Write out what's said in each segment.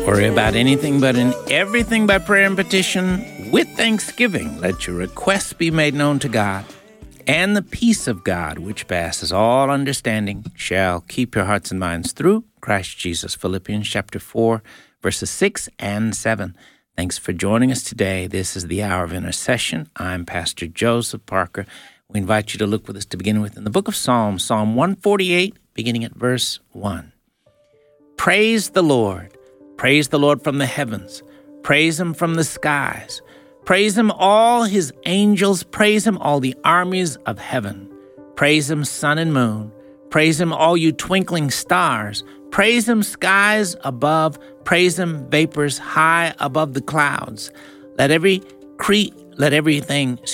Worry about anything but in everything by prayer and petition with thanksgiving. Let your requests be made known to God. And the peace of God, which passes all understanding, shall keep your hearts and minds through Christ Jesus. Philippians chapter 4, verses 6 and 7. Thanks for joining us today. This is the Hour of Intercession. I'm Pastor Joseph Parker. We invite you to look with us to begin with in the book of Psalms, Psalm 148, beginning at verse 1. Praise the Lord. Praise the Lord from the heavens. Praise him from the skies. Praise him, all his angels. Praise him, all the armies of heaven. Praise him, sun and moon. Praise him, all you twinkling stars. Praise him, skies above. Praise him, vapors high above the clouds. Let every created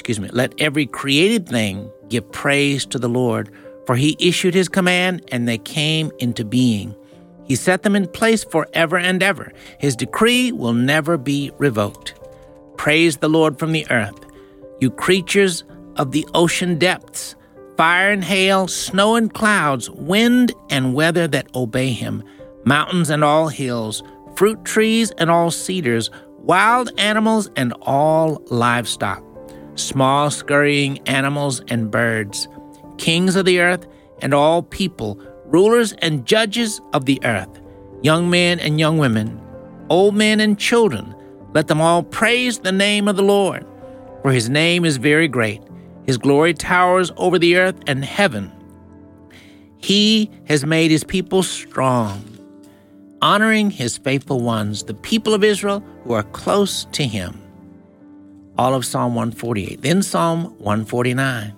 thing give praise to the Lord, for he issued his command and they came into being. He set them in place forever and ever. His decree will never be revoked. Praise the Lord from the earth, you creatures of the ocean depths, fire and hail, snow and clouds, wind and weather that obey him, mountains and all hills, fruit trees and all cedars, wild animals and all livestock, small scurrying animals and birds, kings of the earth and all people, rulers and judges of the earth, young men and young women, old men and children, let them all praise the name of the Lord. For his name is very great. His glory towers over the earth and heaven. He has made his people strong, honoring his faithful ones, the people of Israel who are close to him. All of Psalm 148. Then Psalm 149.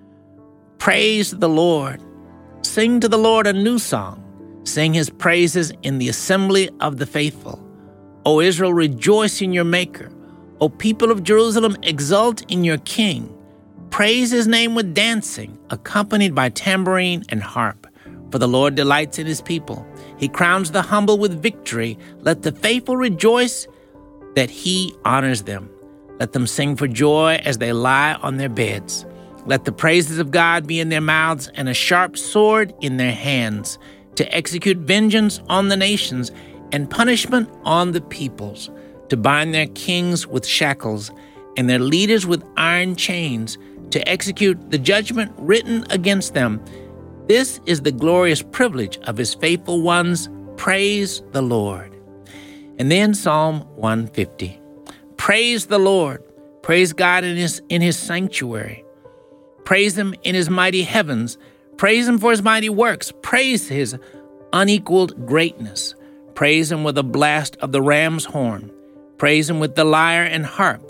Praise the Lord. Sing to the Lord a new song. Sing his praises in the assembly of the faithful. O Israel, rejoice in your Maker. O people of Jerusalem, exult in your King. Praise his name with dancing, accompanied by tambourine and harp. For the Lord delights in his people. He crowns the humble with victory. Let the faithful rejoice that he honors them. Let them sing for joy as they lie on their beds. Let the praises of God be in their mouths and a sharp sword in their hands, to execute vengeance on the nations and punishment on the peoples, to bind their kings with shackles and their leaders with iron chains, to execute the judgment written against them. This is the glorious privilege of his faithful ones. Praise the Lord. And then Psalm 150. Praise the Lord. Praise God in his sanctuary. Praise him in his mighty heavens. Praise him for his mighty works. Praise his unequaled greatness. Praise him with the blast of the ram's horn. Praise him with the lyre and harp.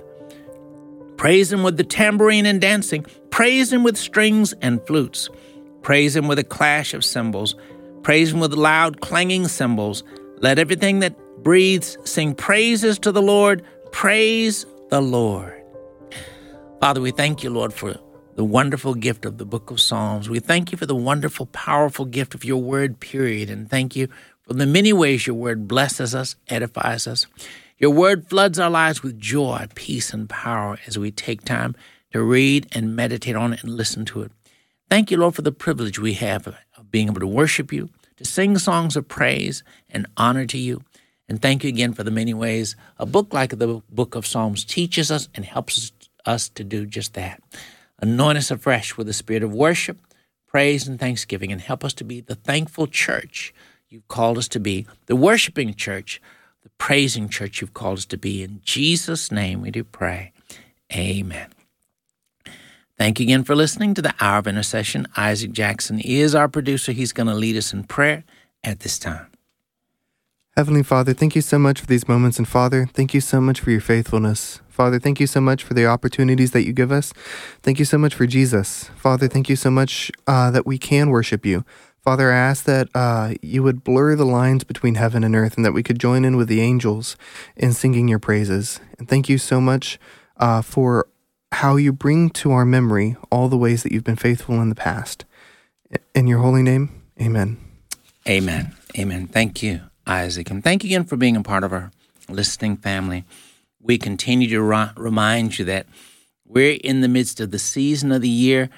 Praise him with the tambourine and dancing. Praise him with strings and flutes. Praise him with a clash of cymbals. Praise him with loud clanging cymbals. Let everything that breathes sing praises to the Lord. Praise the Lord. Father, we thank you, Lord, for the wonderful gift of the book of Psalms. We thank you for the wonderful, powerful gift of your word, period. And thank you for the many ways your word blesses us, edifies us. Your word floods our lives with joy, peace, and power as we take time to read and meditate on it and listen to it. Thank you, Lord, for the privilege we have of being able to worship you, to sing songs of praise and honor to you. And thank you again for the many ways a book like the book of Psalms teaches us and helps us to do just that. Anoint us afresh with the spirit of worship, praise, and thanksgiving, and help us to be the thankful church you've called us to be, the worshiping church, the praising church you've called us to be. In Jesus' name we do pray. Amen. Thank you again for listening to the Hour of Intercession. Isaac Jackson is our producer. He's going to lead us in prayer at this time. Heavenly Father, thank you so much for these moments. And Father, thank you so much for your faithfulness. Father, thank you so much for the opportunities that you give us. Thank you so much for Jesus. Father, thank you so much that we can worship you. Father, I ask that you would blur the lines between heaven and earth and that we could join in with the angels in singing your praises. And thank you so much for how you bring to our memory all the ways that you've been faithful in the past. In your holy name, amen. Amen. Amen. Thank you, Isaac. And thank you again for being a part of our listening family. We continue to remind you that we're in the midst of the season of the year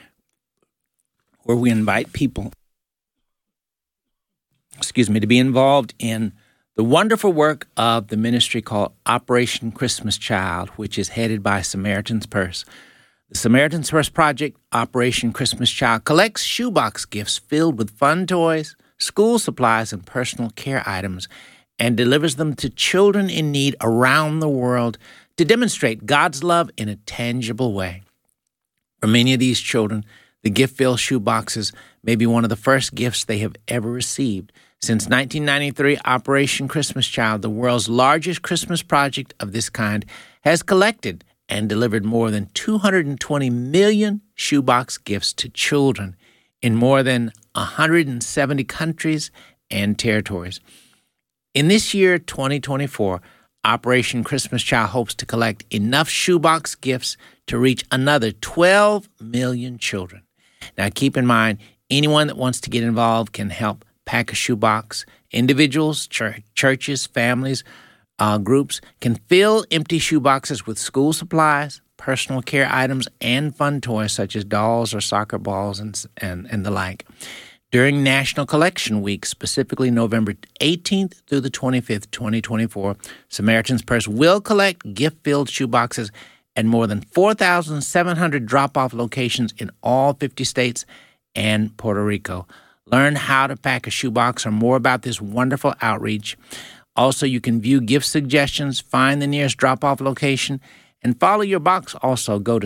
where we invite people, to be involved in The wonderful work of the ministry called Operation Christmas Child, which is headed by Samaritan's Purse. The Samaritan's Purse Project, Operation Christmas Child, collects shoebox gifts filled with fun toys, school supplies, and personal care items, and delivers them to children in need around the world to demonstrate God's love in a tangible way. For many of these children, the gift-filled shoeboxes may be one of the first gifts they have ever received. Since 1993, Operation Christmas Child, the world's largest Christmas project of this kind, has collected and delivered more than 220 million shoebox gifts to children in more than 170 countries and territories. In this year, 2024, Operation Christmas Child hopes to collect enough shoebox gifts to reach another 12 million children. Now, keep in mind, anyone that wants to get involved can help pack a shoebox. Individuals, churches, families, groups can fill empty shoeboxes with school supplies, personal care items, and fun toys such as dolls or soccer balls and the like. During National Collection Week, specifically November 18th through the 25th, 2024, Samaritan's Purse will collect gift-filled shoeboxes at more than 4,700 drop-off locations in all 50 states and Puerto Rico. Learn how to pack a shoebox or more about this wonderful outreach. Also, you can view gift suggestions, find the nearest drop-off location, and follow your box. Also, go to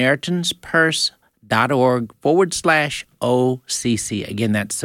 SamaritansPurse.org/OCC. Again, that's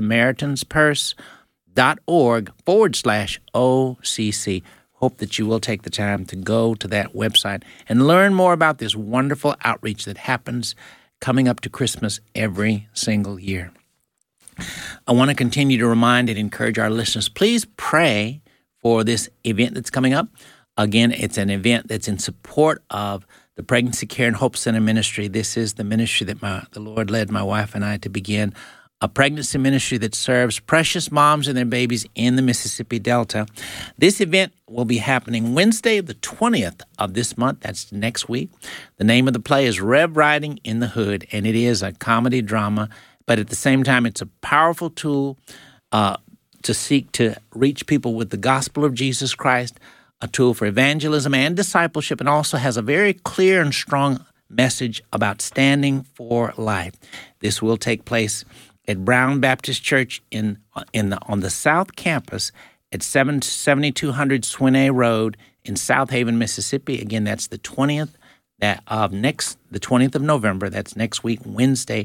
SamaritansPurse.org/OCC. Hope that you will take the time to go to that website and learn more about this wonderful outreach that happens coming up to Christmas every single year. I want to continue to remind and encourage our listeners, please pray for this event that's coming up. Again, it's an event that's in support of the Pregnancy Care and Hope Center ministry. This is the ministry that the Lord led my wife and I to begin, a pregnancy ministry that serves precious moms and their babies in the Mississippi Delta. This event will be happening Wednesday, the 20th of this month. That's next week. The name of the play is Rev Riding in the Hood, and it is a comedy drama, but at the same time, it's a powerful tool to seek to reach people with the gospel of Jesus Christ, a tool for evangelism and discipleship, and also has a very clear and strong message about standing for life. This will take place at Brown Baptist Church on the South Campus at 7200 Swinney Road in South Haven, Mississippi. Again, that's the 20th of November. That's next week, Wednesday.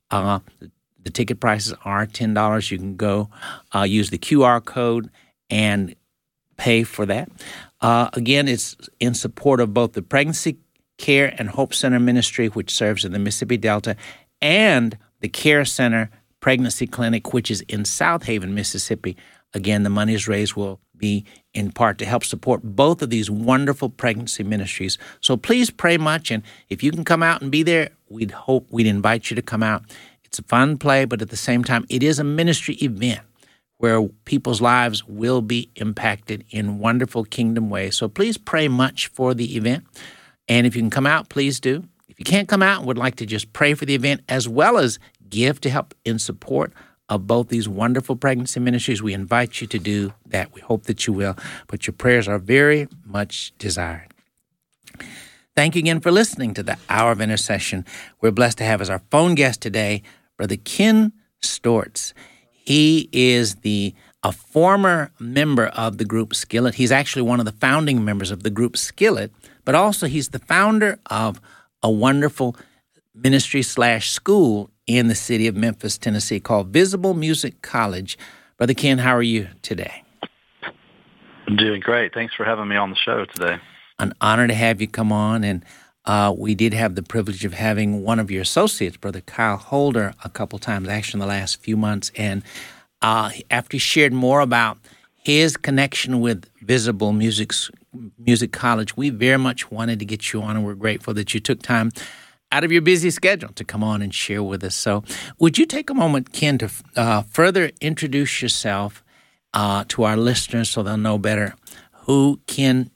The ticket prices are $10. You can go use the QR code and pay for that. Again, it's in support of both the Pregnancy Care and Hope Center ministry, which serves in the Mississippi Delta, and the Care Center Pregnancy Clinic, which is in South Haven, Mississippi. Again, the monies raised will be in part to help support both of these wonderful pregnancy ministries. So please pray much, and if you can come out and be there, we'd invite you to come out. It's a fun play, but at the same time, it is a ministry event where people's lives will be impacted in wonderful kingdom ways. So please pray much for the event. And if you can come out, please do. If you can't come out and would like to just pray for the event as well as give to help in support of both these wonderful pregnancy ministries, we invite you to do that. We hope that you will. But your prayers are very much desired. Thank you again for listening to the Hour of Intercession. We're blessed to have as our phone guest today Brother Ken Stortz. He is a former member of the group Skillet. He's actually one of the founding members of the group Skillet, but also he's the founder of a wonderful ministry/school in the city of Memphis, Tennessee, called Visible Music College. Brother Ken, how are you today? I'm doing great. Thanks for having me on the show today. An honor to have you come on, and we did have the privilege of having one of your associates, Brother Kyle Holder, a couple times, actually in the last few months. And after he shared more about his connection with Visible Music College, we very much wanted to get you on, and we're grateful that you took time out of your busy schedule to come on and share with us. So would you take a moment, Ken, to further introduce yourself to our listeners so they'll know better who Ken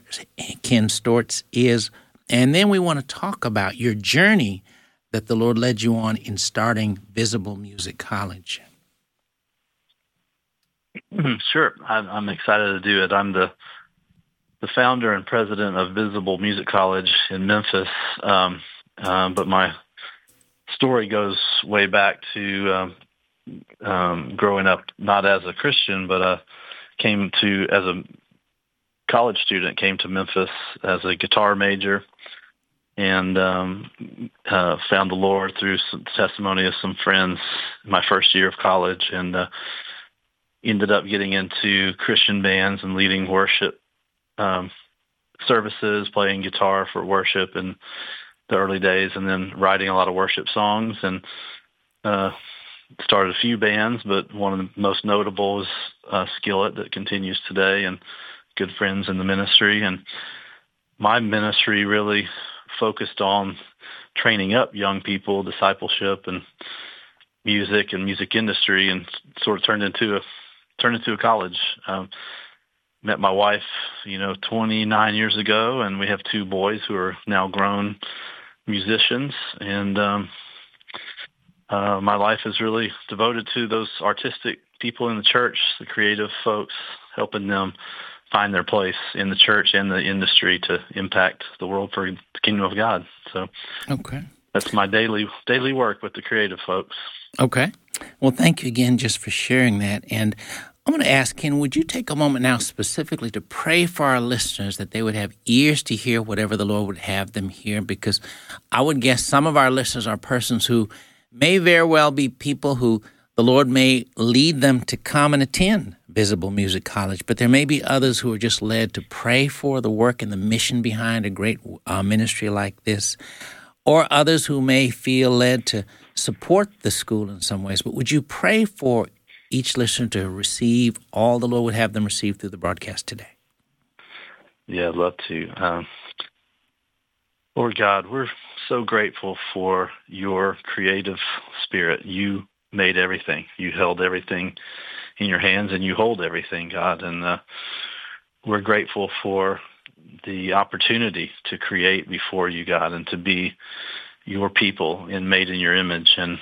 Stortz is? And then we want to talk about your journey that the Lord led you on in starting Visible Music College. Sure, I'm excited to do it. I'm the founder and president of Visible Music College in Memphis, but my story goes way back to growing up not as a Christian, but as a college student, came to Memphis as a guitar major and found the Lord through some testimony of some friends my first year of college, and ended up getting into Christian bands and leading worship services, playing guitar for worship in the early days, and then writing a lot of worship songs, and started a few bands, but one of the most notable is Skillet, that continues today, and good friends in the ministry. And my ministry really focused on training up young people, discipleship, and music industry, and sort of turned into a college. Met my wife, 29 years ago, and we have two boys who are now grown musicians. And my life is really devoted to those artistic people in the church, the creative folks, helping them find their place in the church and the industry to impact the world for the kingdom of God. So Okay. that's my daily work with the creative folks. Okay. Well, thank you again just for sharing that. And I'm going to ask, Ken, would you take a moment now specifically to pray for our listeners that they would have ears to hear whatever the Lord would have them hear? Because I would guess some of our listeners are persons who may very well be people who the Lord may lead them to come and attend Visible Music College, but there may be others who are just led to pray for the work and the mission behind a great ministry like this, or others who may feel led to support the school in some ways. But would you pray for each listener to receive all the Lord would have them receive through the broadcast today? Yeah, I'd love to. Lord God, we're so grateful for your creative spirit. You made everything. You held everything in your hands, and you hold everything, God. And we're grateful for the opportunity to create before you, God, and to be your people and made in your image. And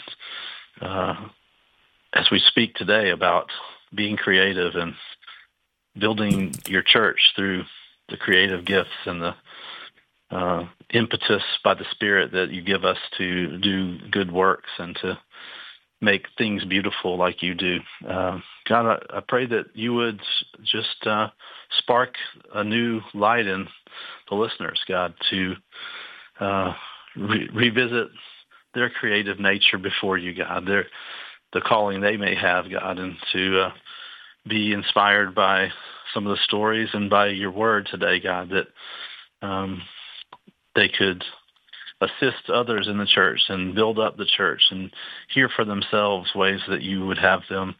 as we speak today about being creative and building your church through the creative gifts and the impetus by the Spirit that you give us to do good works and to make things beautiful like you do. God, I pray that you would just spark a new light in the listeners, God, to revisit their creative nature before you, God, the calling they may have, God, and to be inspired by some of the stories and by your word today, God, that they could assist others in the church and build up the church and hear for themselves ways that you would have them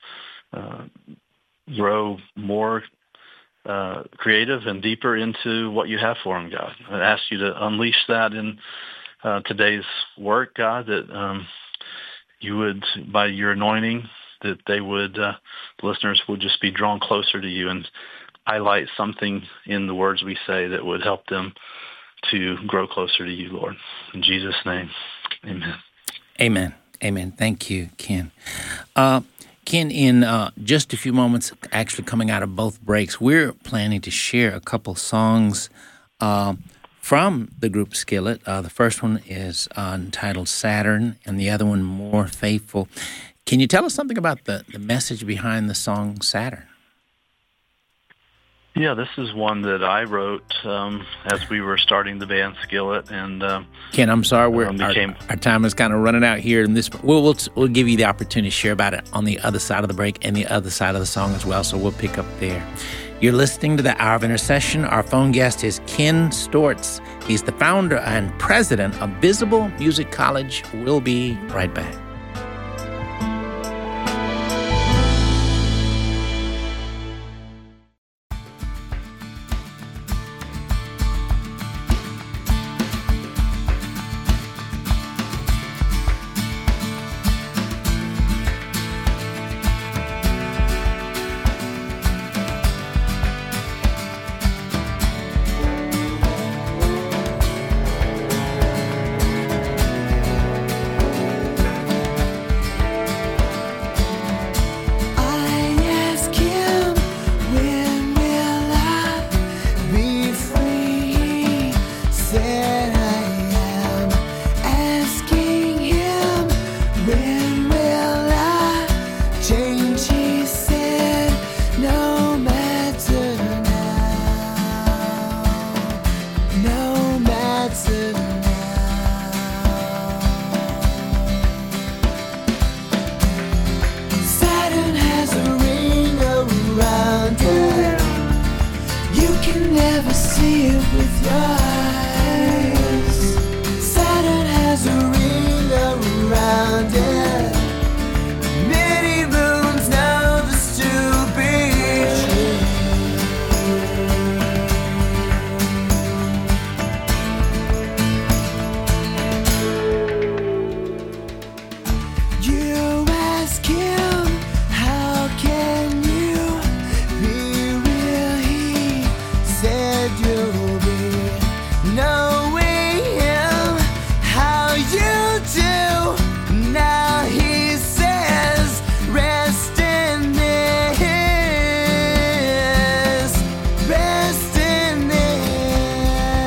grow more creative and deeper into what you have for them, God. I ask you to unleash that in today's work, God, that you would, by your anointing, that they would, the listeners would just be drawn closer to you and highlight something in the words we say that would help them to grow closer to you, Lord. In Jesus' name, amen. Amen. Amen. Thank you, Ken. Ken, in just a few moments, actually coming out of both breaks, we're planning to share a couple songs from the group Skillet. The first one is entitled Saturn, and the other one, More Faithful. Can you tell us something about the message behind the song Saturn? Yeah, this is one that I wrote as we were starting the band Skillet, and Ken, I'm sorry, our time is kind of running out here. In this, we'll give you the opportunity to share about it on the other side of the break and the other side of the song as well. So we'll pick up there. You're listening to the Hour of Intercession. Our phone guest is Ken Stortz. He's the founder and president of Visible Music College. We'll be right back. with your eyes. Saturn has a ring around it. Many moons know this to be true. You ask him, how can you be real? He said you'll be knowing him how you do. Now he says, rest in this, rest in this.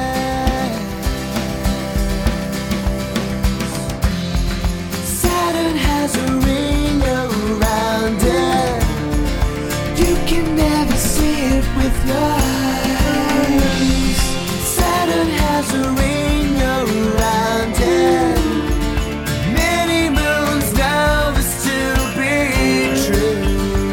Saturn has a ring around it. You can never see it with your eyes. Saturn has a ring around it. Many moons know this to be true.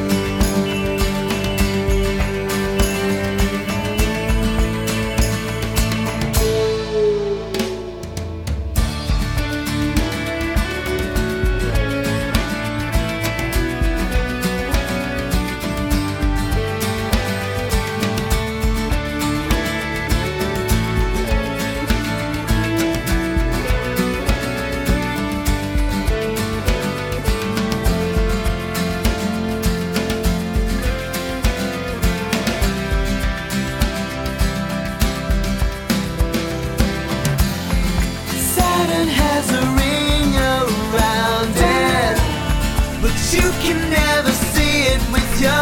Saturn has a ring around it, but you can never see it with your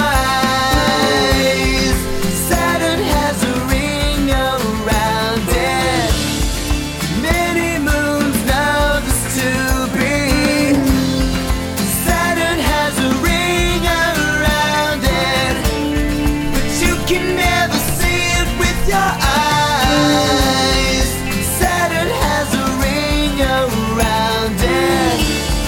eyes. Saturn has a ring around it. Many moons know this to be. Saturn has a ring around it, but you can never see it with your eyes. Saturn has a ring around it.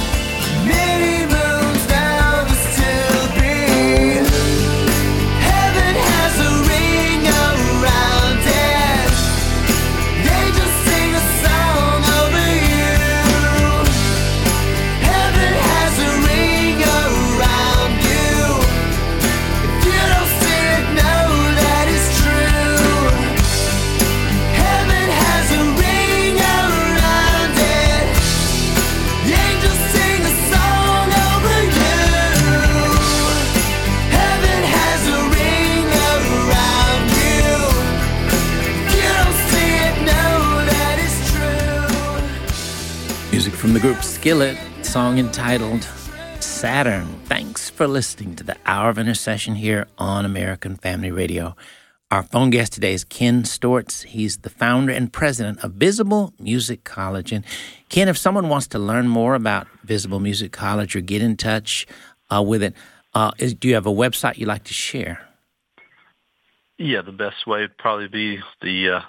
Many moons now this to be. Heaven has a ring around it. Angels sing a song over you. Heaven has a ring around you. If you don't see it, know that it's true. Heaven has a ring around it. The angels sing a song over you. Heaven has a ring around you. If you don't see it, know that it's true. Music from the group Skillet, song entitled Saturn. Thanks for listening to the Hour of Intercession here on American Family Radio. Our phone guest today is Ken Stortz. He's the founder and president of Visible Music College. And Ken, if someone wants to learn more about Visible Music College or get in touch with it, do you have a website you'd like to share? Yeah, the best way would probably be the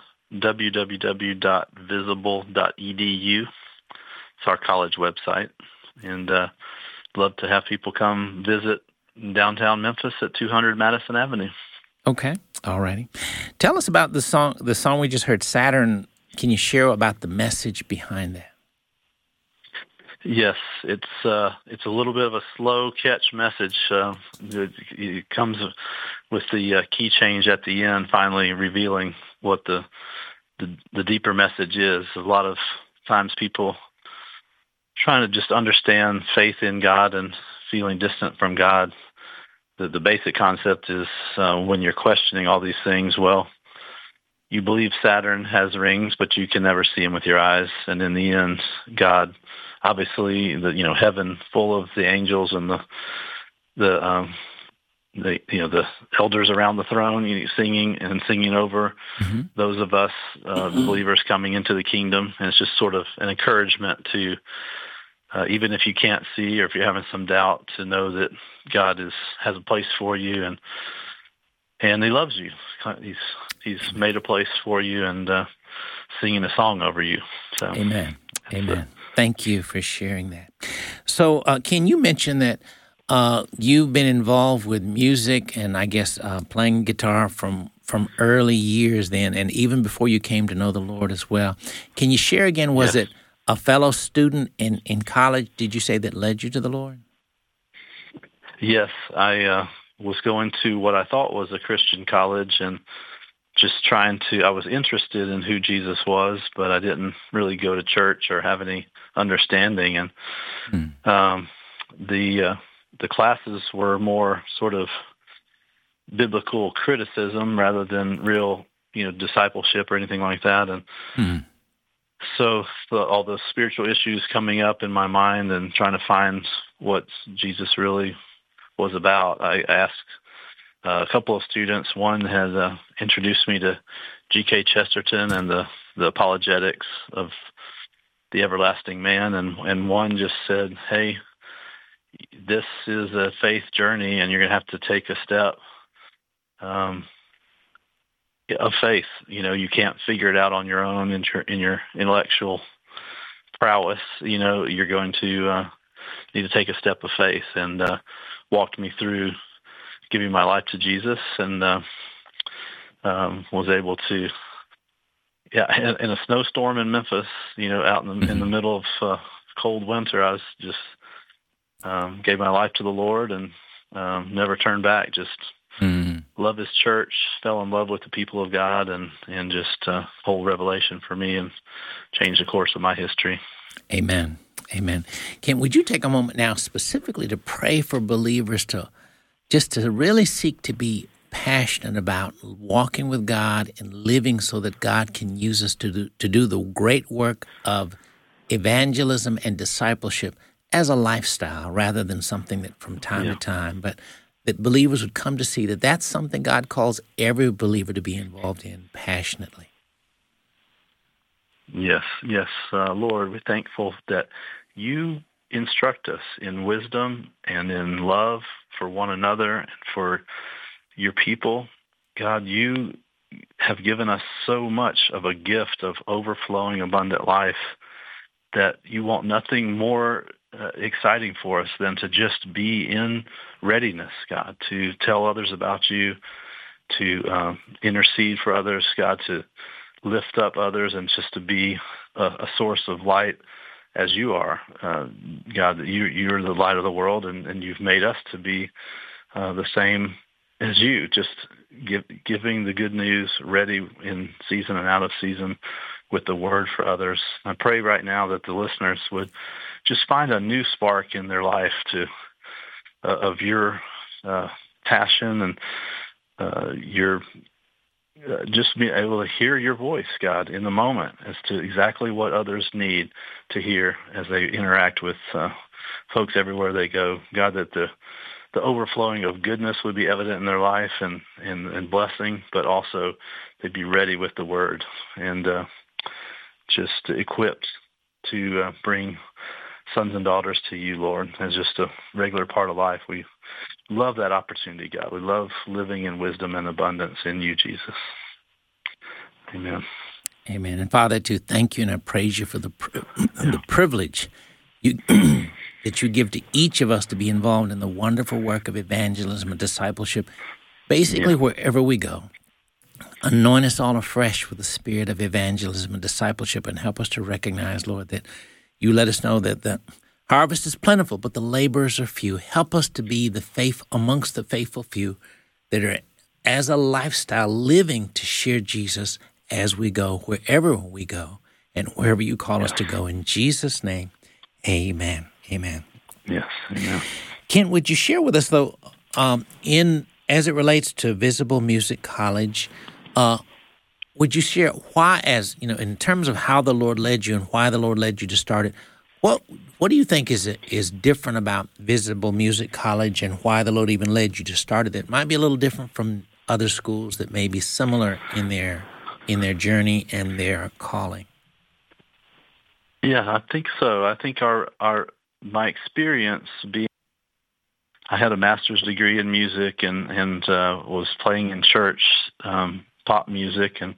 www.visible.edu. It's our college website. And love to have people come visit downtown Memphis at 200 Madison Avenue. Okay, all righty. Tell us about the song we just heard, Saturn. Can you share about the message behind that? Yes, it's a little bit of a slow catch message. It comes with the key change at the end, finally revealing what the deeper message is. A lot of times people trying to just understand faith in God and feeling distant from God. The basic concept is when you're questioning all these things, well, you believe Saturn has rings, but you can never see him with your eyes. And in the end, God, obviously, heaven full of the angels and the elders around the throne, singing over those of us believers coming into the kingdom. And it's just sort of an encouragement to, even if you can't see or if you're having some doubt, to know that God has a place for you and He loves you. He's made a place for you and singing a song over you. So, Amen. Amen. Thank you for sharing that. So, Ken, you mentioned that you've been involved with music and I guess playing guitar from from early years then, and even before you came to know the Lord as well. Can you share again, was Yes. it a fellow student in college, did you say, that led you to the Lord? Yes, I was going to what I thought was a Christian college and just I was interested in who Jesus was, but I didn't really go to church or have any understanding. And Mm. the classes were more sort of biblical criticism rather than real, discipleship or anything like that. And Mm. so all the spiritual issues coming up in my mind and trying to find what Jesus really was about, I asked a couple of students. One had introduced me to G.K. Chesterton and the apologetics of the everlasting man, and one just said, "Hey, this is a faith journey, and you're going to have to take a step um, of faith. You can't figure it out on your own in your intellectual prowess. You're going to need to take a step of faith," and walked me through giving my life to Jesus, and was able to, in a snowstorm in Memphis, out in the middle of cold winter, I was just gave my life to the Lord and never turned back. Just Mm. love His church, fell in love with the people of God, and just whole revelation for me, and changed the course of my history. Amen. Amen. Would you take a moment now specifically to pray for believers to really seek to be passionate about walking with God and living so that God can use us to do the great work of evangelism and discipleship as a lifestyle rather than something that from time to time, but that believers would come to see that that's something God calls every believer to be involved in passionately. Yes, Lord, we're thankful that You instruct us in wisdom and in love for one another and for Your people. God, You have given us so much of a gift of overflowing abundant life that You want nothing more exciting for us than to just be in readiness, God, to tell others about You, to intercede for others, God, to lift up others, and just to be a source of light as You are. God, that You're the light of the world, and You've made us to be the same as You, just giving the good news, ready in season and out of season with the word for others. I pray right now that the listeners would just find a new spark in their life of Your passion and Your just be able to hear Your voice, God, in the moment as to exactly what others need to hear as they interact with folks everywhere they go. God, that the overflowing of goodness would be evident in their life and blessing, but also they'd be ready with the word and just equipped to bring sons and daughters to You, Lord, as just a regular part of life. We love that opportunity, God. We love living in wisdom and abundance in You, Jesus. Amen. Amen. And Father, to thank You and I praise You for the privilege that You give to each of us to be involved in the wonderful work of evangelism and discipleship, basically wherever we go. Anoint us all afresh with the spirit of evangelism and discipleship, and help us to recognize, Lord, that You let us know that the harvest is plentiful, but the laborers are few. Help us to be the faith amongst the faithful few that are, as a lifestyle, living to share Jesus as we go, wherever we go, and wherever You call us to go. In Jesus' name, amen. Amen. Yes, amen. Kent, would you share with us, though, as it relates to Visible Music College, would you share why, in terms of how the Lord led you and why the Lord led you to start it, what do you think is different about Visible Music College and why the Lord even led you to start it that might be a little different from other schools that may be similar in their journey and their calling? Yeah, I think so. I think my experience being, I had a master's degree in music and was playing in church, pop music, and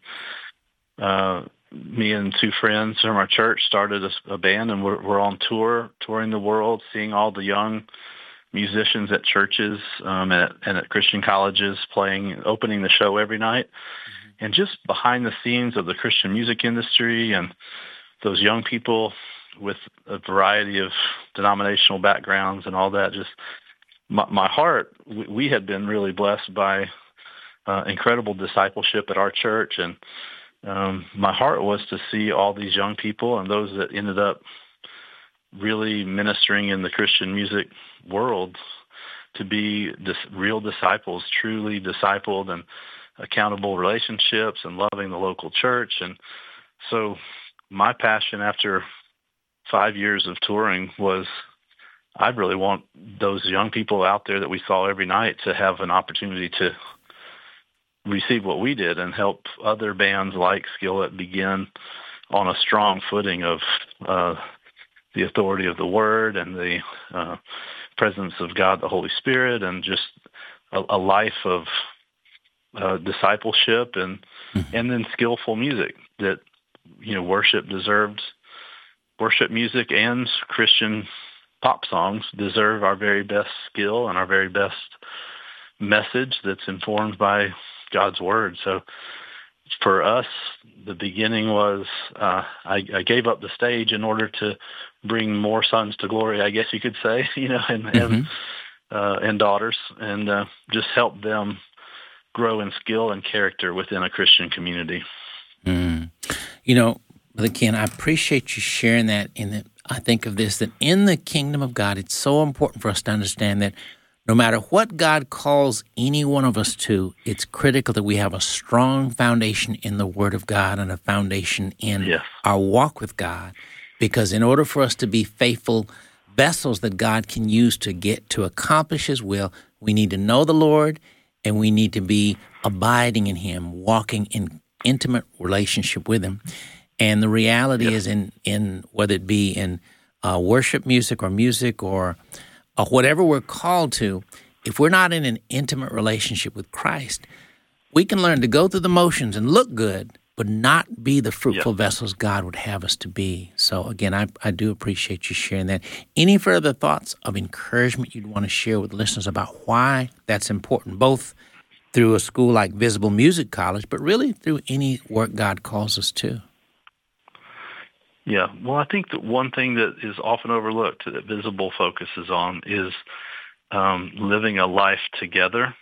me and two friends from our church started a band, and we're on touring the world, seeing all the young musicians at churches and at Christian colleges opening the show every night. And just behind the scenes of the Christian music industry and those young people with a variety of denominational backgrounds and all that, just my heart, we had been really blessed by incredible discipleship at our church. And my heart was to see all these young people and those that ended up really ministering in the Christian music world to be real disciples, truly discipled and accountable relationships and loving the local church. And so my passion after 5 years of touring was I really want those young people out there that we saw every night to have an opportunity to receive what we did and help other bands like Skillet begin on a strong footing of the authority of the Word and the presence of God, the Holy Spirit, and just a life of discipleship and then skillful music that, worship music and Christian pop songs deserve our very best skill and our very best message that's informed by God's Word. So for us, the beginning was I gave up the stage in order to bring more sons to glory, I guess you could say, and daughters, and just help them grow in skill and character within a Christian community. Brother Ken, I appreciate you sharing that. I think of this, that in the kingdom of God, it's so important for us to understand that no matter what God calls any one of us to, it's critical that we have a strong foundation in the Word of God and a foundation in our walk with God. Because in order for us to be faithful vessels that God can use to accomplish His will, we need to know the Lord and we need to be abiding in Him, walking in intimate relationship with Him. And the reality is in whether it be in worship music or whatever we're called to, if we're not in an intimate relationship with Christ, we can learn to go through the motions and look good, but not be the fruitful vessels God would have us to be. So again, I do appreciate you sharing that. Any further thoughts of encouragement you'd want to share with listeners about why that's important, both through a school like Visible Music College, but really through any work God calls us to? Yeah, well, I think that one thing that is often overlooked that Visible focuses on is living a life together.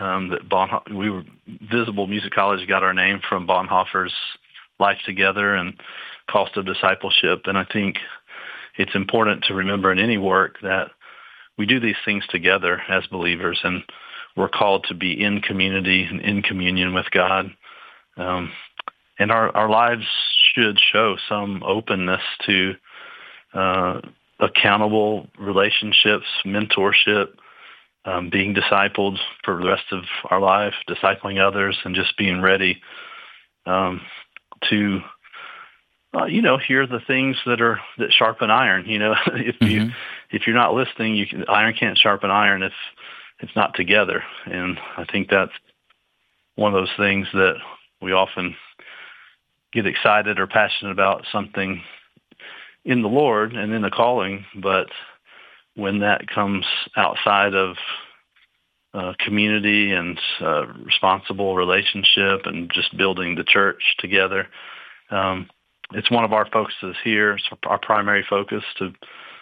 Visible Music College got our name from Bonhoeffer's Life Together and Cost of Discipleship, and I think it's important to remember in any work that we do these things together as believers, and we're called to be in community and in communion with God. And our lives should show some openness to accountable relationships, mentorship, being discipled for the rest of our life, discipling others, and just being ready to, hear the things that sharpen iron. If you're not listening, iron can't sharpen iron if it's not together. And I think that's one of those things that we often get excited or passionate about something in the Lord and in the calling, but when that comes outside of community and responsible relationship and just building the church together, it's one of our focuses here. It's our primary focus to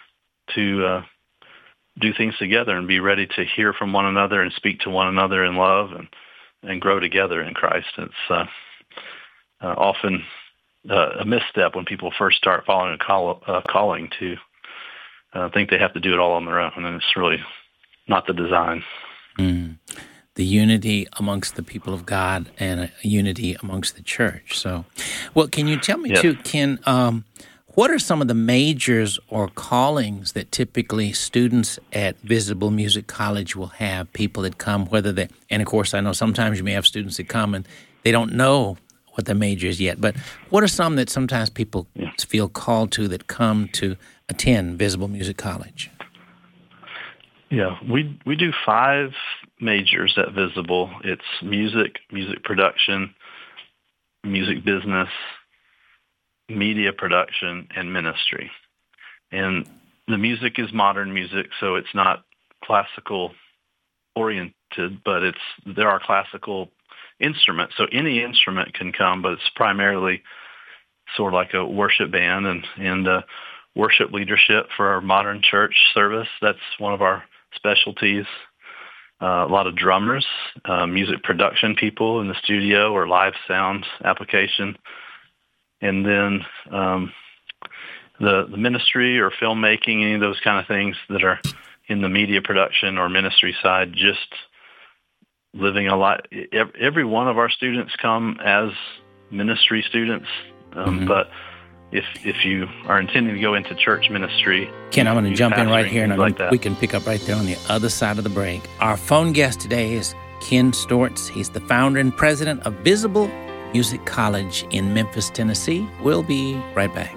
do things together and be ready to hear from one another and speak to one another in love and grow together in Christ. It's often a misstep when people first start following a calling to think they have to do it all on their own, and it's really not the design. The unity amongst the people of God and a unity amongst the church. So, well, can you tell me too, Ken, what are some of the majors or callings that typically students at Visible Music College will have, people that come, and of course I know sometimes you may have students that come and they don't know what the major is yet, but what are some that sometimes people feel called to that come to attend Visible Music College? Yeah, we do 5 majors at Visible. It's music production, music business, media production, and ministry. And the music is modern music, so it's not classical oriented, but there are classical instruments. So any instrument can come, but it's primarily sort of like a worship band and worship leadership for our modern church service. That's one of our specialties. A lot of drummers, music production people in the studio or live sound application. And then the ministry or filmmaking, any of those kind of things that are in the media production or ministry side, just living a lot. Every one of our students come as ministry students, but if you are intending to go into church ministry, Ken, I'm going to jump in right here, and like we can pick up right there on the other side of the break. Our phone guest today is Ken Stortz. He's the founder and president of Visible Music College in Memphis, Tennessee. We'll be right back.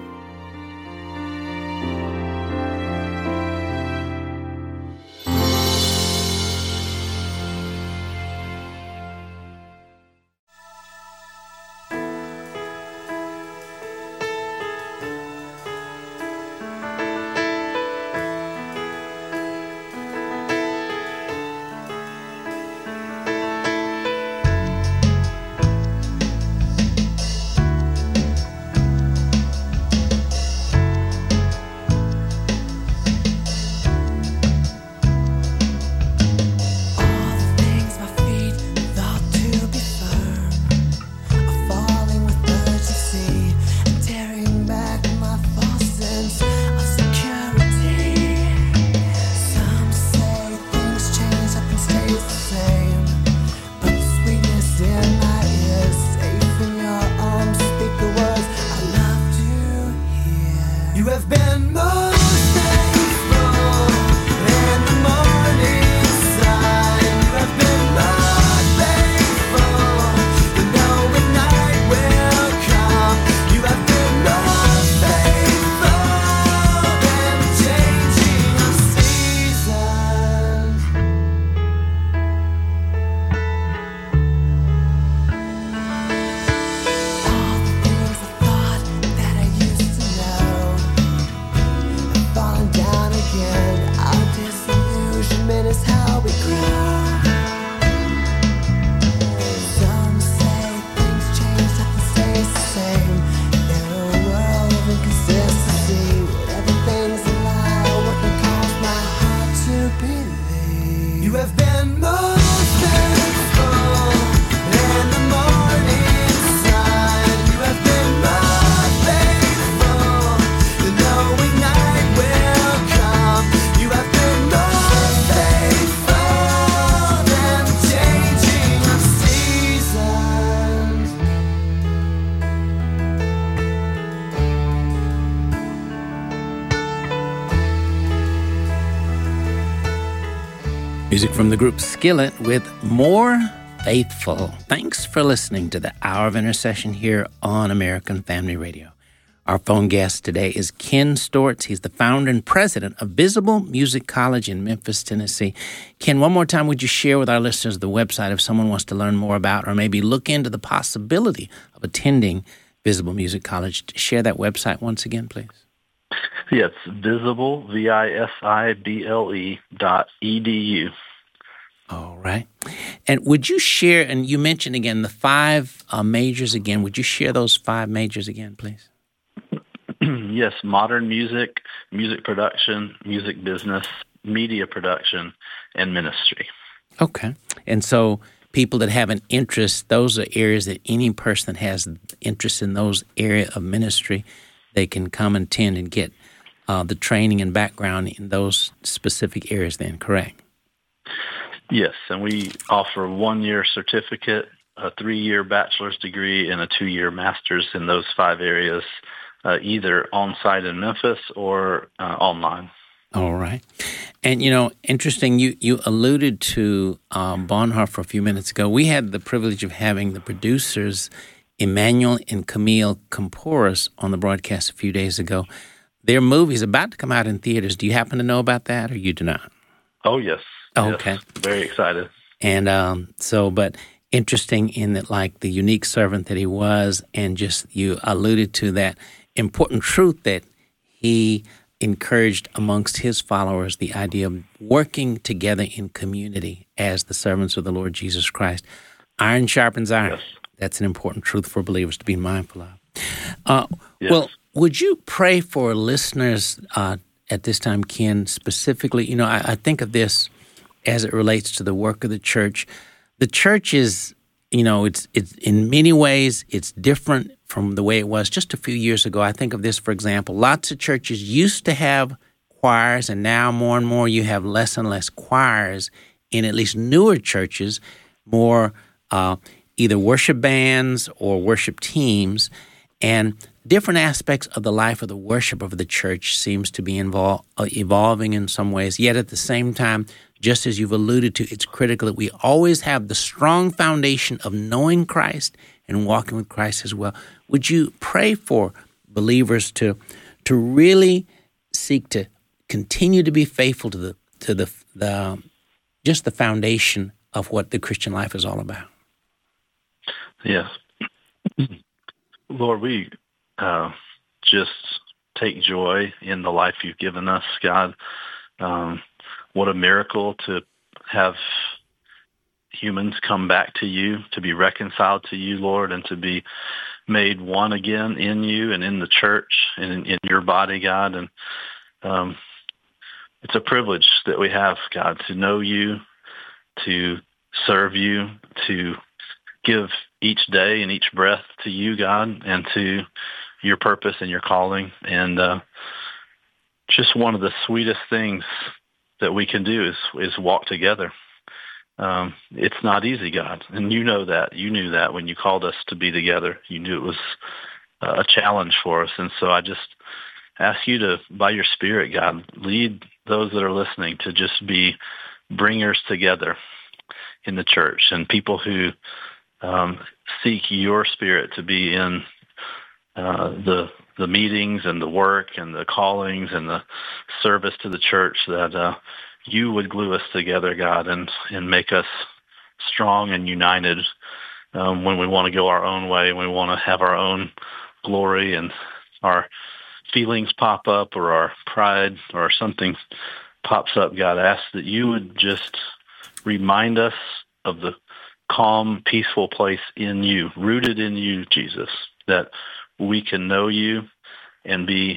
Music from the group Skillet with More Faithful. Thanks for listening to the Hour of Intercession here on American Family Radio. Our phone guest today is Ken Stortz. He's the founder and president of Visible Music College in Memphis, Tennessee. Ken, one more time, would you share with our listeners the website if someone wants to learn more about or maybe look into the possibility of attending Visible Music College? Share that website once again, please. Yes, Visible, visible.edu. All right. And would you share, and you mentioned again the 5 majors again, would you share those 5 majors again, please? Yes, modern music, music production, music business, media production, and ministry. Okay. And so people that have an interest, those are areas that any person that has interest in those area of ministry, they can come and attend and get the training and background in those specific areas then, correct? Yes, and we offer a 1-year certificate, a 3-year bachelor's degree, and a 2-year master's in those 5 areas, either on-site in Memphis or online. All right. And, interesting, you alluded to Bonhoeffer a few minutes ago. We had the privilege of having the producers, Emmanuel and Camille Camporis, on the broadcast a few days ago. Their movie's about to come out in theaters. Do you happen to know about that, or you do not? Oh, yes. Oh, okay. Yes, very excited. And but interesting in that, like, the unique servant that he was, and just you alluded to that important truth that he encouraged amongst his followers the idea of working together in community as the servants of the Lord Jesus Christ. Iron sharpens iron. Yes. That's an important truth for believers to be mindful of. Yes. Well, would you pray for listeners at this time, Ken, specifically? I think of this as it relates to the work of the church. The church is, it's in many ways, it's different from the way it was just a few years ago. I think of this, for example. Lots of churches used to have choirs, and now more and more you have less and less choirs in at least newer churches, more either worship bands or worship teams, and different aspects of the life of the worship of the church seems to be evolving in some ways. Yet at the same time, just as you've alluded to, it's critical that we always have the strong foundation of knowing Christ and walking with Christ as well. Would you pray for believers to really seek to continue to be faithful to the just the foundation of what the Christian life is all about? Yes. Lord, we just take joy in the life you've given us, God. What a miracle to have humans come back to you, to be reconciled to you, Lord, and to be made one again in you and in the church and in your body, God. And it's a privilege that we have, God, to know you, to serve you, to give each day and each breath to you, God, and to your purpose and your calling. And just one of the sweetest things that we can do is walk together. It's not easy, God, and you know that. You knew that when you called us to be together. You knew it was a challenge for us. And so I just ask you to, by your Spirit, God, lead those that are listening to just be bringers together in the church, and people who seek your Spirit to be in the meetings and the work and the callings and the service to the church, that you would glue us together, God, and make us strong and united when we want to go our own way, when we want to have our own glory and our feelings pop up or our pride or something pops up. God, I ask that you would just remind us of the calm, peaceful place in you, rooted in you, Jesus, that we can know you and be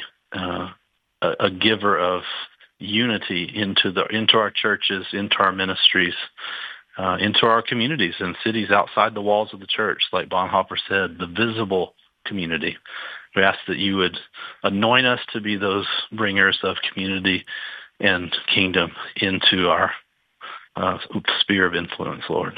a giver of unity into our churches, into our ministries, into our communities and cities outside the walls of the church, like Bonhoeffer said, the visible community. We ask that you would anoint us to be those bringers of community and kingdom into our sphere of influence, Lord.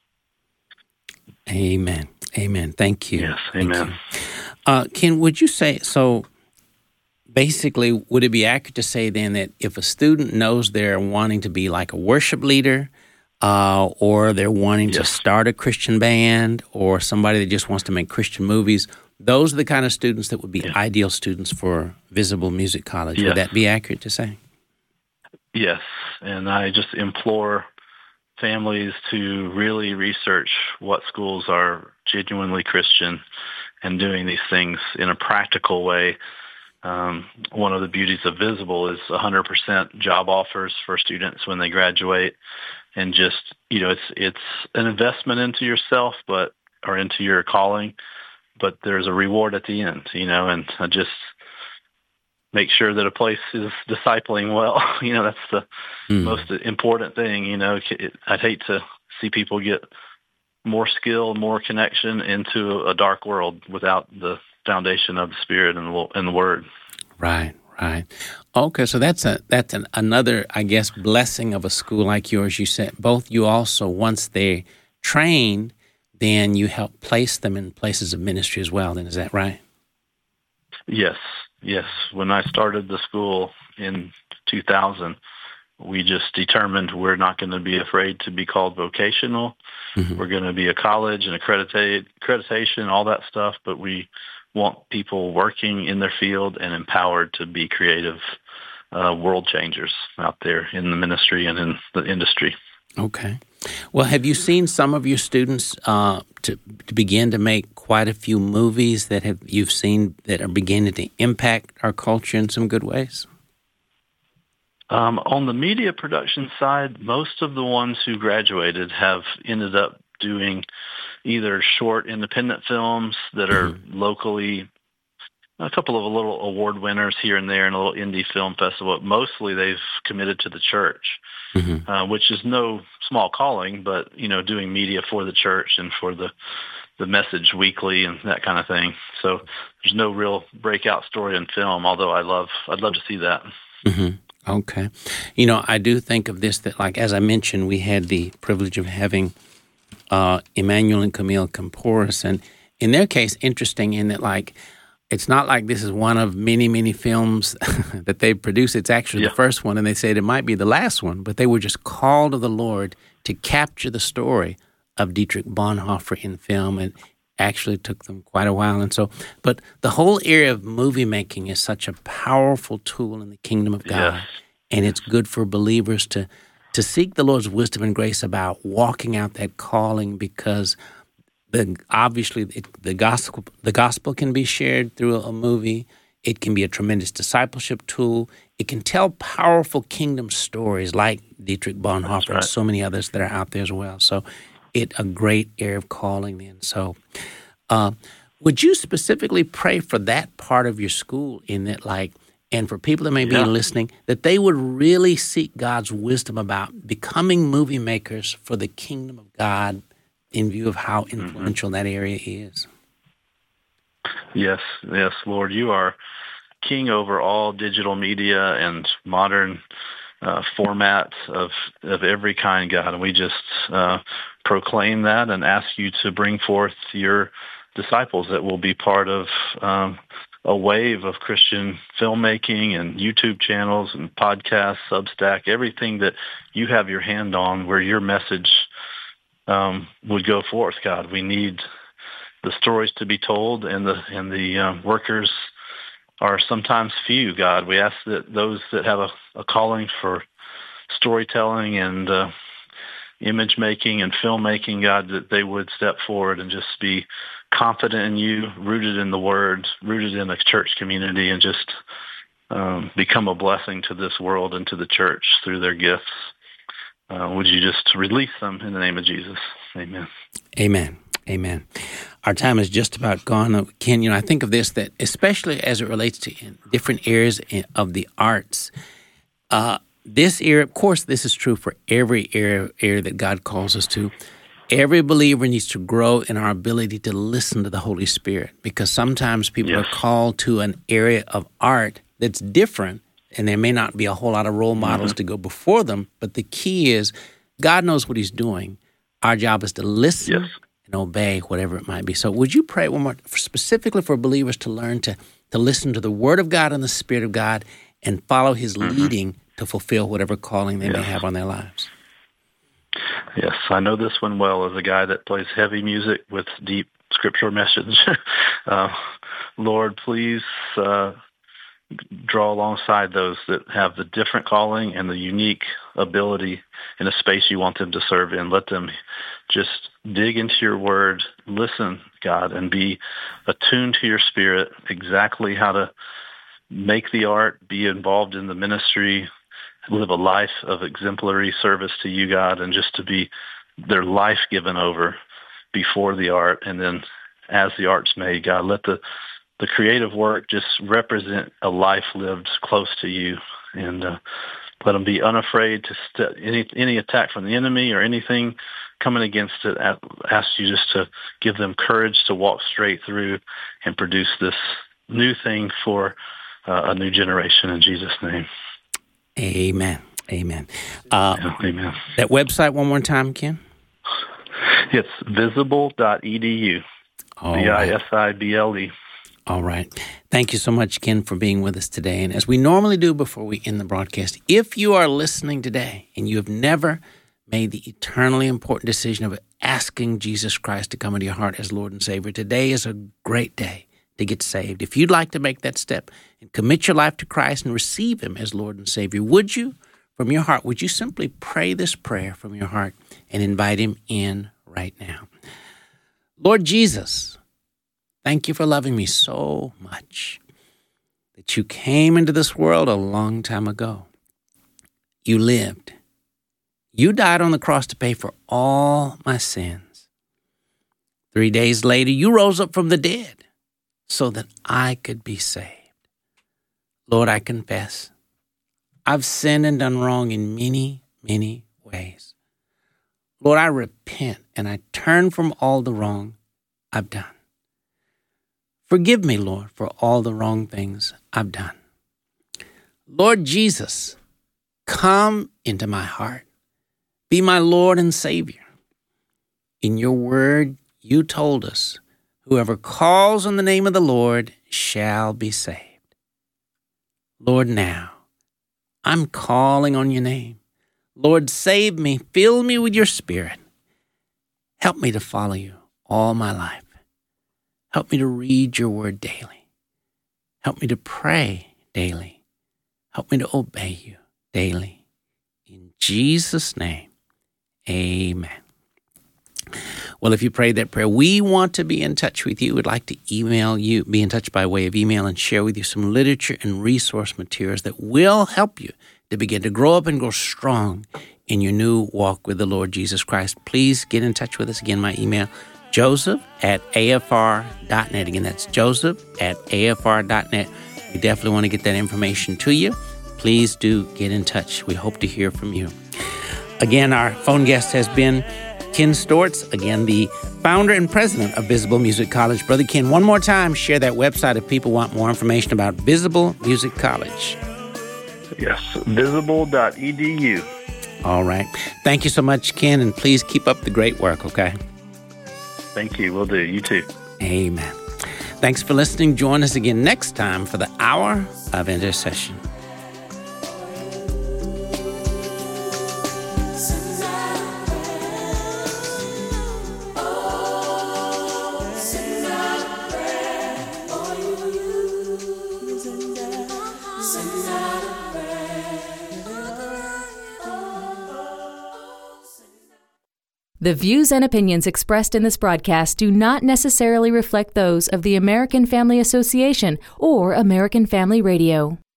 Amen. Amen. Thank you. Yes, amen. Ken, would you say, so basically, would it be accurate to say then that if a student knows they're wanting to be like a worship leader, or they're wanting to start a Christian band, or somebody that just wants to make Christian movies, those are the kind of students that would be ideal students for Visible Music College? Would that be accurate to say? Yes, and I just implore families to really research what schools are genuinely Christian and doing these things in a practical way. One of the beauties of Visible is 100% job offers for students when they graduate, and just, it's an investment into yourself, or into your calling, but there's a reward at the end, and I just make sure that a place is discipling well. That's the most important thing. I'd hate to see people get more skill, more connection into a dark world without the foundation of the Spirit and the Word. Right. Okay, so that's another, I guess, blessing of a school like yours. You said both you also, once they're trained, then you help place them in places of ministry as well. Then is that right? Yes. When I started the school in 2000, we just determined we're not going to be afraid to be called vocational. Mm-hmm. We're going to be a college and accreditation, all that stuff, but we want people working in their field and empowered to be creative world changers out there in the ministry and in the industry. Okay. Well, have you seen some of your students to begin to make quite a few movies that you've seen that are beginning to impact our culture in some good ways? On the media production side, most of the ones who graduated have ended up doing either short independent films that are locally, a couple of little award winners here and there, and a little indie film festival. Mostly they've committed to the church, which is no small calling, but, doing media for the church and for the Message Weekly and that kind of thing. So there's no real breakout story in film, although I'd love to see that. Mm-hmm. Okay. I do think of this, that, like, as I mentioned, we had the privilege of having Emmanuel and Camille Camporis, and in their case, interesting in that, like, it's not like this is one of many, many films that they've produced. It's actually the first one, and they said it might be the last one, but they were just called of the Lord to capture the story of Dietrich Bonhoeffer in film, and actually took them quite a while. And so, but the whole area of movie making is such a powerful tool in the kingdom of God, and it's good for believers to seek the Lord's wisdom and grace about walking out that calling, because obviously the gospel can be shared through a movie. It can be a tremendous discipleship tool. It can tell powerful kingdom stories like Dietrich Bonhoeffer and so many others that are out there as well. So it's a great area of calling then. So would you specifically pray for that part of your school, in that, like, and for people that may be listening, that they would really seek God's wisdom about becoming movie makers for the kingdom of God, in view of how influential that area is? Yes, Lord, you are king over all digital media and modern formats of every kind, God, and we just proclaim that and ask you to bring forth your disciples that will be part of a wave of Christian filmmaking and YouTube channels and podcasts, Substack, everything that you have your hand on, where your message would go forth, God. We need the stories to be told, and the workers are sometimes few, God. We ask that those that have a calling for storytelling and image making and filmmaking, God, that they would step forward and just be confident in you, rooted in the Word, rooted in a church community, and just become a blessing to this world and to the church through their gifts. Would you just release them in the name of Jesus? Amen. Amen. Amen. Our time is just about gone. Ken, I think of this, that especially as it relates to different areas of the arts, this area, of course, this is true for every area that God calls us to. Every believer needs to grow in our ability to listen to the Holy Spirit, because sometimes people are called to an area of art that's different, and there may not be a whole lot of role models to go before them, but the key is God knows what he's doing. Our job is to listen and obey, whatever it might be. So would you pray one more, specifically for believers to learn to listen to the Word of God and the Spirit of God and follow his leading to fulfill whatever calling they may have on their lives? Yes, I know this one well as a guy that plays heavy music with deep scriptural message. Lord, please draw alongside those that have the different calling and the unique ability in a space you want them to serve in. Let them just dig into your word, listen, God, and be attuned to your spirit, exactly how to make the art, be involved in the ministry, live a life of exemplary service to you, God, and just to be their life given over before the art. And then as the art's made, God, let the creative work just represent a life lived close to you, and let them be unafraid to any attack from the enemy or anything coming against it. Ask you just to give them courage to walk straight through and produce this new thing for a new generation, in Jesus' name. Amen. Amen. Amen. That website one more time, Ken? It's visible.edu. VISIBLE. All right. Thank you so much, Ken, for being with us today. And as we normally do before we end the broadcast, if you are listening today and you have never made the eternally important decision of asking Jesus Christ to come into your heart as Lord and Savior, today is a great day to get saved. If you'd like to make that step and commit your life to Christ and receive him as Lord and Savior, would you, from your heart, would you simply pray this prayer from your heart and invite him in right now? Lord Jesus, thank you for loving me so much that you came into this world a long time ago. you lived. You died on the cross to pay for all my sins. 3 days later, you rose up from the dead so that I could be saved. Lord, I confess, I've sinned and done wrong in many, many ways. Lord, I repent and I turn from all the wrong I've done. Forgive me, Lord, for all the wrong things I've done. Lord Jesus, come into my heart. Be my Lord and Savior. In your word, you told us, whoever calls on the name of the Lord shall be saved. Lord, now, I'm calling on your name. Lord, save me. Fill me with your Spirit. Help me to follow you all my life. Help me to read your word daily. Help me to pray daily. Help me to obey you daily. In Jesus' name, amen. Well, if you prayed that prayer, we want to be in touch with you. We'd like to email you, be in touch by way of email, and share with you some literature and resource materials that will help you to begin to grow up and grow strong in your new walk with the Lord Jesus Christ. Please get in touch with us. Again, my email, joseph@afr.net. Again, that's joseph@afr.net. We definitely want to get that information to you. Please do get in touch. We hope to hear from you. Again, our phone guest has been Ken Stortz, again, the founder and president of Visible Music College. Brother Ken, one more time, share that website if people want more information about Visible Music College. Yes, visible.edu. All right. Thank you so much, Ken, and please keep up the great work, okay? Thank you. Will do. You too. Amen. Thanks for listening. Join us again next time for the Hour of Intercession. The views and opinions expressed in this broadcast do not necessarily reflect those of the American Family Association or American Family Radio.